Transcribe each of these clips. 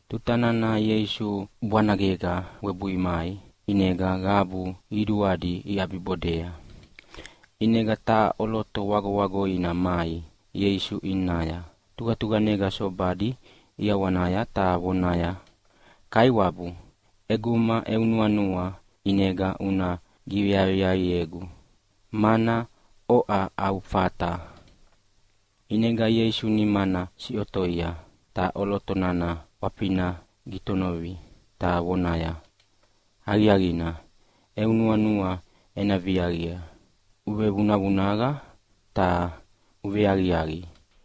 Tutanana Yesu bwanagega webuimai, inega gabu iduadi iabibodea. Inega ta oloto wago ina mai, Yesu inaya. Tuga nega sobadi, iawanaya ta wonaya. Kaiwabu, eguma eunuanua, inega una giviayegu. Mana oa au fata. Inega Yesu ni mana si otoia, ta olotonana wapina gitonovi, ta wonaya. Agiagina, eunuanua enaviagia. Uwe bunaga, ta uwe agiagi.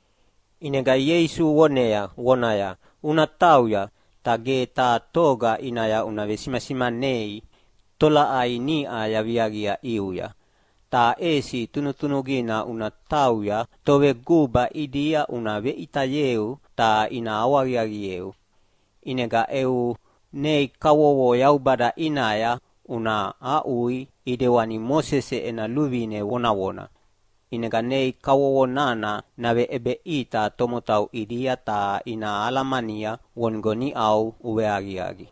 Inega Yesu wonaya, una tauya, ta ge ta toga inaya una vesima nei, tola ai ni aya viagia iuya. Ta esi tunutunugina una tauya, tove guba idia una veitayeu, ta ina awagiagieu. Inega eu nei kawowo yaubada inaya, una aui idewani Mosese ena luvine wona. Inega nei kawowo nana nave ebe ita tomotau idia ta ina alamania wongoni au uwe agiagi.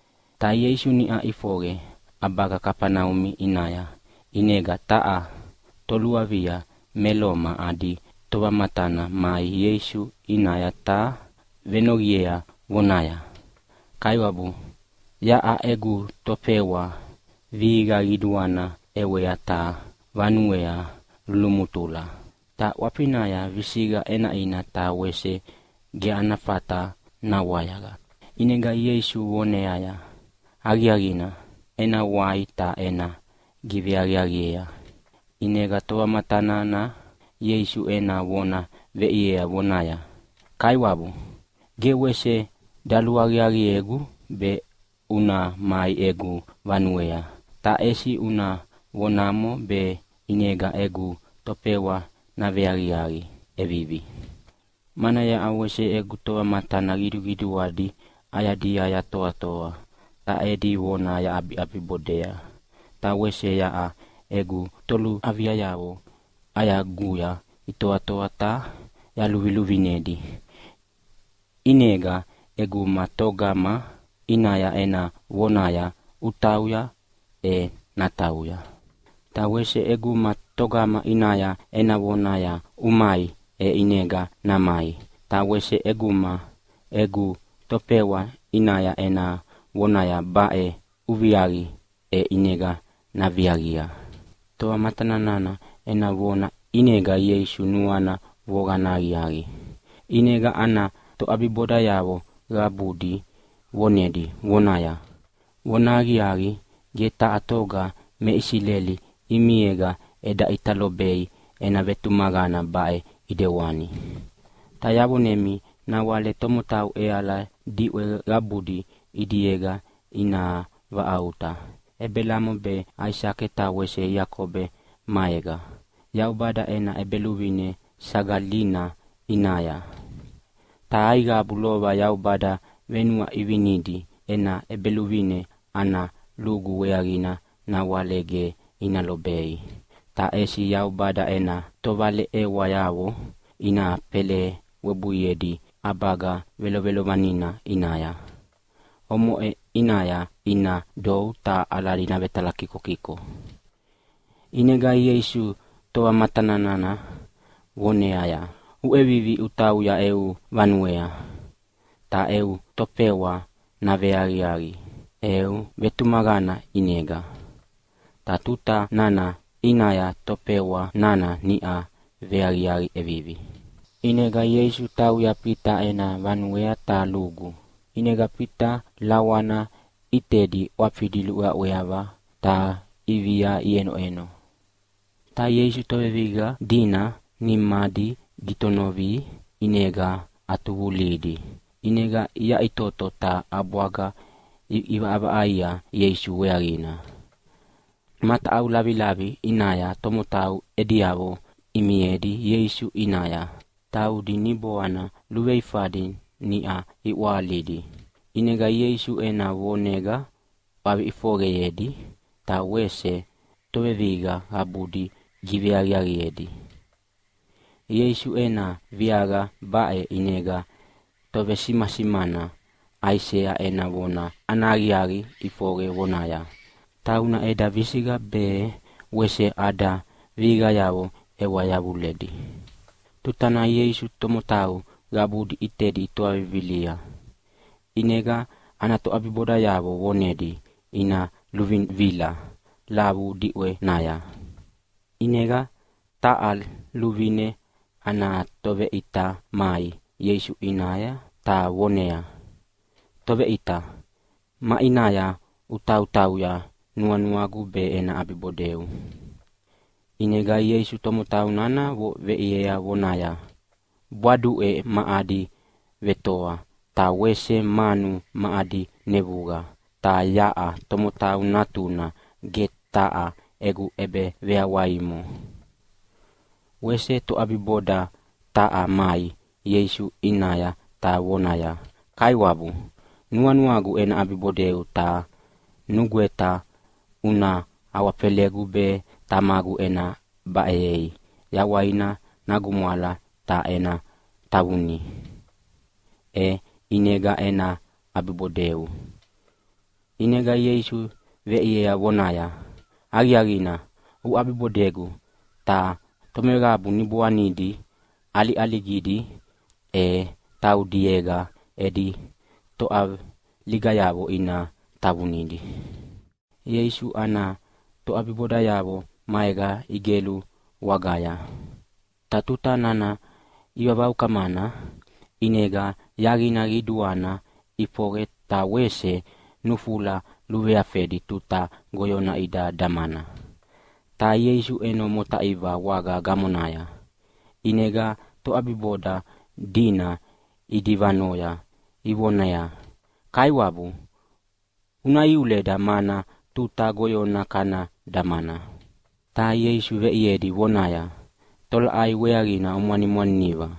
Ta Yesu ni a ifoge, abaga Kapanaumi inaya. Inega taa toluavia meloma adi toba matana mai Yesu inaya ta venogiea wonaya. Kaiwabu, ya a egu topewa viga giduana ewea ta vanuea lumutula. Ta wapinaya visiga ina ta wese ge anafata na wayaga. Inega Yesu woneaya. Agiagina, ena wai ta ena giviagiagia. Inega toba matana na Yesu ena wona veiea wonaya. Kaiwabu, ge wese daluagiagiegu be una mai egu vanuea. Ta esi una wonamo be inega egu topewa na veagiagi evivi. Mana ya awese egu toba matana gidu wadi ayadi aya toa. Ta edi wona ya abi bodea. Ta wese ya a egu tolu aviayao aya guya itoa ta ya luvinedi. Inega egu matogama inaya ena wonaya utauya natauya. Ta wese egu matogama inaya ena wonaya umai inega namai. Ta wese egu topewa inaya ena wonaya bae uviagi inega naviagia. Toa matananana ena wona inega Yesu nuana woganagiagi. Inega ana to abibodayavo gabudi wonedi wonaya. Wonagiagi geta atoga me isileli imiega eda italobei ena vetumagana bae idewani. Tayabonemi na wale tomotau eala diwe gabudi idiega ina vaauta. Ebelamo be Aisake ta wese Yakobe maega. Yaubada ena ebeluvine sagalina inaya. Ta aiga bulova yaubada venua ivinidi ena ebeluvine ana lugu weagina na walege inalobei. Ta esi yaubada ena tovale wayavo ina pele webuyedi abaga velo vanina inaya. Omo inaya ina dou ta alarina betala kiko. Inega Yesu toa matananana woneaya. Uevivi utau ya eu vanuea. Ta eu topewa na veagiagi. Eu vetumagana inega. Ta tuta nana inaya topewa nana nia veagiagi evivi. Inega Yesu tau ya pita ena vanuea ta lugu. Inega pita lawana itedi wapidilua weava ta ivia eno. Ta Yesu toveviga dina nimadi gitonovi inega atuvulidi. Inega ia itoto ta abwaga iwa aya Yesu weagina. Mata au lavi inaya tomotau ediavo imiedi Yesu inaya. Tau diniboana luweifadin nia iwalidi. Inega Yesu ena wonega wavi ifogeyedi. Ta wese toveviga abudi giveagiagiedi. Yesu ena viaga bae inega tove simasimana aisea ena wona anagiagi ifoge wonaya. Tauna eda visiga be wese ada viga yao ewa yavuledi. Tutana Yesu tomotau gabudi itedi itoa vivilia. Inega anato abiboda yavo wonedi ina luvin vila labu diwe naya. Inega taal luvine ana tove ita mai Yesu inaya ta wonea. Tove ita ma inaya utau ya nuanuagu be ena abibodeu. Inega Yesu tomotau nana wo veia wonaya. Bwadu maadi vetoa ta wese manu maadi nevuga ta yaa tomotau natuna getaa egu ebe vea waimo. Wese to abiboda taa mai Yesu inaya ta wonaya. Kaiwabu nuanuagu ena abibodeu ta nugueta una awapelegu be tamagu ena baei yawaina nagumwala ta ena tawuni. Inega ena abibodeu. Inega Yesu veia wonaya. Agiagina u abibodegu ta tomegabu nibuanidi ali gidi tau diega edi to av ligayabo ina tawunidi. Yesu ana to abiboda yabo maega igelu wagaya. Tatuta nana ibabau kamana inega yagina giduana ifoge ta wese nufula luvea fedi tuta goyona ida damana. Ta Yesu eno mota iva waga gamonaya. Inega to abiboda dina idivanoya iwonaya. Kaiwabu unaiuleda mana tuta goyona kana damana. Ta Yesu veiedi wonaya. Tola ai weagina omwani niva.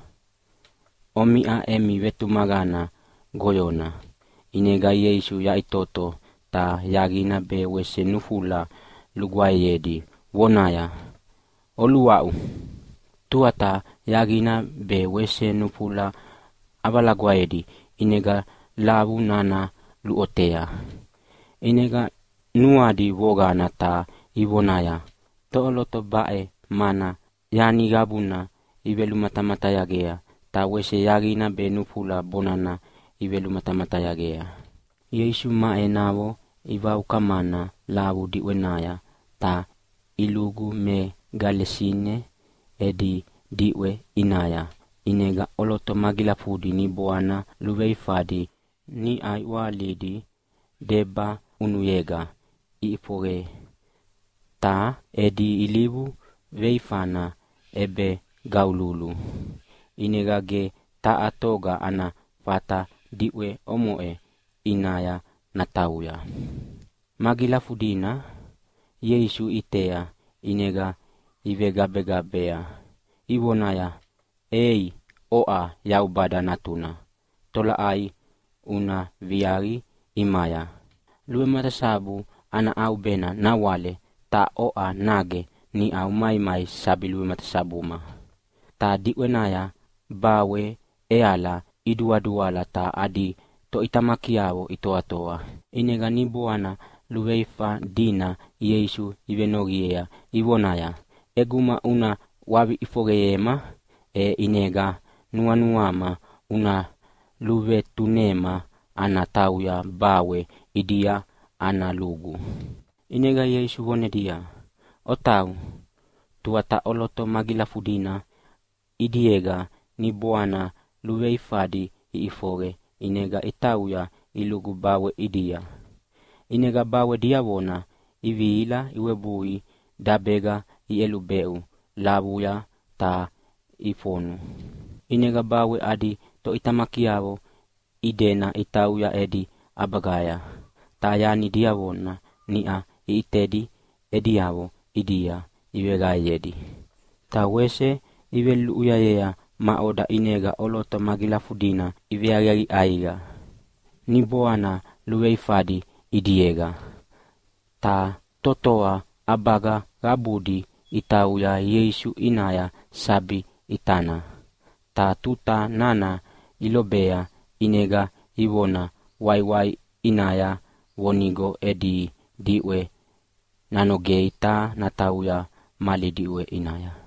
Omia emi vetumagana goyona. Inega Yesu ya itoto ta yagina be wese nufula luguayedi wonaya. Oluwau tuata yagina be wese nufula abalaguayedi inega labu nana luotea. Inega nuadi wogana ta iwonaya. Tooloto bae mana yani gabuna ibelu mata yagea ta wese yagina be nufula bonana ibelu mata yagea. Yesu mae nawo ibau kamana labu diwenaya ta ilugu me galesine edi diwe inaya. Inega oloto magila fudi ni boana luveifadi ni aiwalidi deba unuyega ifoge ta edi ilibu veifana ebe gaululu. Inega ge ta atoga ana fata diwe omoe inaya natauya. Magila fudina Yesu itea inega ivegabegabea. Iwonaya oa yaubada natuna. Tola ai una viari imaya. Lue matasabu ana au bena na wale ta oa nage ni au mai sabi lue matasabuma. Ta diwenaya bawe ala iduaduala ta adi to itamakiawo itoatoa. Inega nibuana luveifa dina Yesu ivenogiea iwonaya. Eguma una wabi ifogeyema inega nuanuama una luve tunema ana tauya bawe idia ana lugu. Inega Yesu wonedia. Otau tuata oloto magila fudina idiega ni buana luveifadi ifoge inega itauya ilugu bawe idia. Inega bawe diawona iviila iwebui dabega ielubeu labuya ta ifonu. Inega bawe adi to itamakiawo idena itauya edi abagaya. Ta yani diawona nia itedi ediawo idia iwegayedi. Ta wese ivelu uyayea maoda inega oloto magila fudina iveagagi aiga. Niboana luweifadi idiega. Ta totoa abaga gabudi itauya Yesu inaya sabi itana. Ta tuta nana ilobea inega iwona waiwai inaya wonigo edi diwe nanogei ta natauya mali diwe inaya.